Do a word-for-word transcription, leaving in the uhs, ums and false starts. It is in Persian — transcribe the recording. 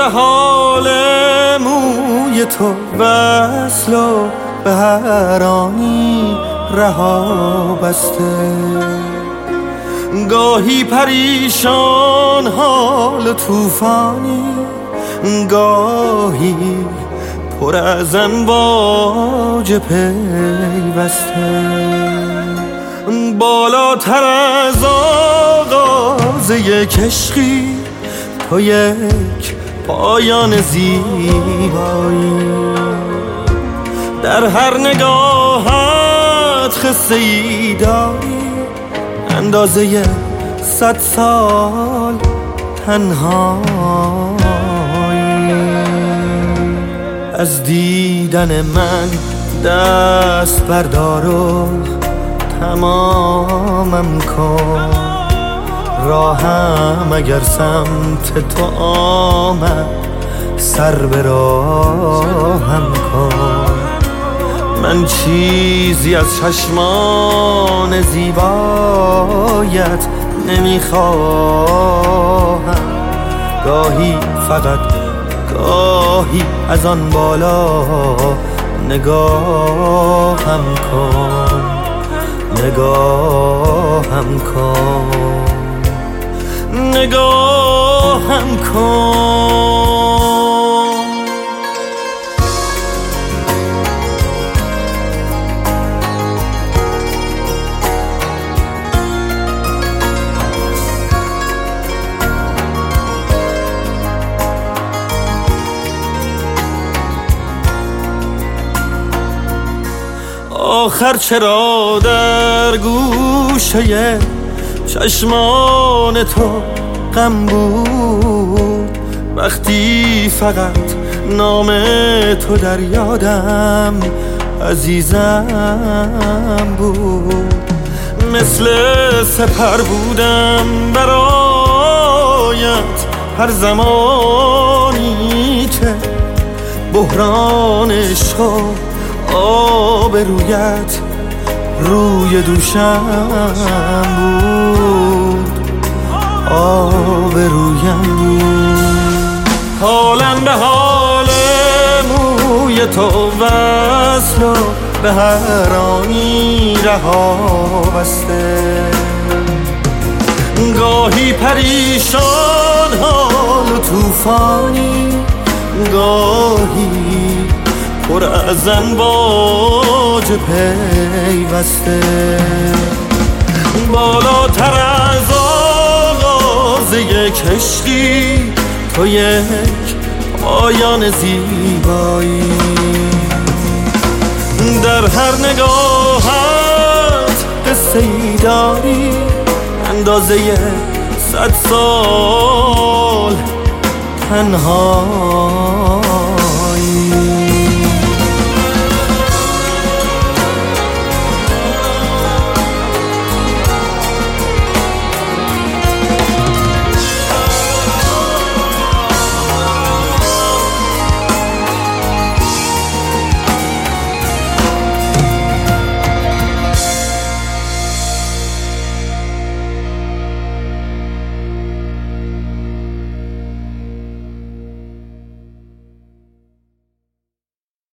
حال موی تو وصل و به هر آنی رها بسته، گاهی پریشان حال طوفانی، گاهی پر از امواج پیوسته. بالاتر از آغاز یک عشقی تو یک پایان زیبایی، در هر نگاهت قصه ای داری، اندازه صد سال تنهایی. از دیدن من دست بردار و تمامم کن، راهم اگر سمت تو آمد سر به راهم کن. من چیزی از چشمان زیبایت نمیخواهم، گاهی فقط گاهی از آن بالا نگاهم کن، نگاهم کن، نگاهم کن. آخر چرا در گوشه چشمان تو غم بود، وقتی فقط نام تو در یادم عزیزم بود. مثل سپر بودم برایت هر زمانی که بحران عشق و آب رویت روی دوشم بود، آب رویم بود. حالم به حال موی تو وصل و به هر آنی رها بسته، گاهی پریشان حال و طوفانی، گاهی پر از امواج پیوسته. بالاتر از آغاز یک عشقی تو یک پایان زیبایی، در هر نگاهت قصه ای داری، اندازه صد سال تنها